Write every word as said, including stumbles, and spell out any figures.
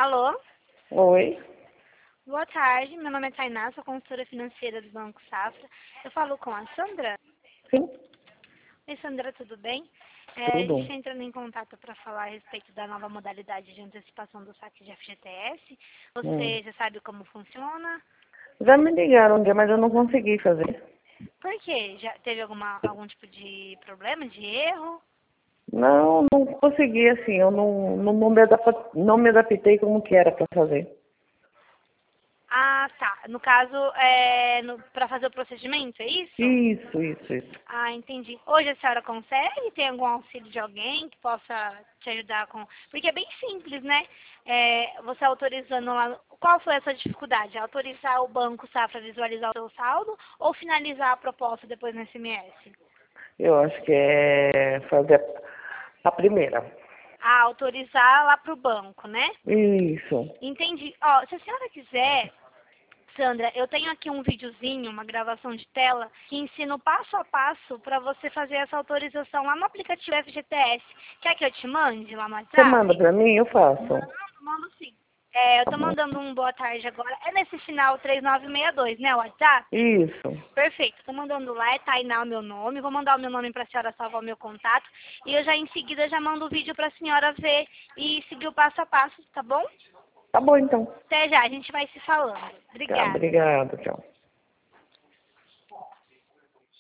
Alô? Oi, Boa tarde, meu nome é Tainá, sou consultora financeira do Banco Safra. Eu falo com a Sandra. sim, Oi, Sandra, tudo bem? É, a gente tudo. está entrando em contato para falar a respeito da nova modalidade de antecipação do saque de F G T S. Hum. Você já sabe como funciona? Já me ligaram um dia, mas eu não consegui fazer. Por quê? Já teve alguma, algum tipo de problema, de erro? Não, não consegui, assim, eu não, não, não, me, adap- não me adaptei como que era para fazer. Ah, tá. No caso, é, para fazer o procedimento, é isso? Isso, isso, isso. Ah, entendi. Hoje a senhora consegue? Tem algum auxílio de alguém que possa te ajudar com... Porque é bem simples, né? É, você autorizando lá... Qual foi a sua dificuldade? Autorizar o Banco Safra a visualizar o seu saldo ou finalizar a proposta depois no S M S? Eu acho que é fazer a primeira. Ah, autorizar lá para o banco, né? Isso. Entendi. Ó, se a senhora quiser... Sandra, eu tenho aqui um videozinho, uma gravação de tela, que ensina o passo a passo para você fazer essa autorização lá no aplicativo F G T S. Quer que eu te mande lá no Você manda WhatsApp? para mim, eu faço. Mando, mando sim. É, eu Tá tô bom. mandando um boa tarde agora. É nesse final três nove seis dois, né, o WhatsApp? Isso. Perfeito. Tô mandando lá, é Tainá o meu nome. Vou mandar o meu nome para a senhora salvar o meu contato. E eu já em seguida já mando o vídeo para a senhora ver e seguir o passo a passo, tá bom? Tá bom, então. Até já, a gente vai se falando. Tá, Obrigada. obrigada, tchau.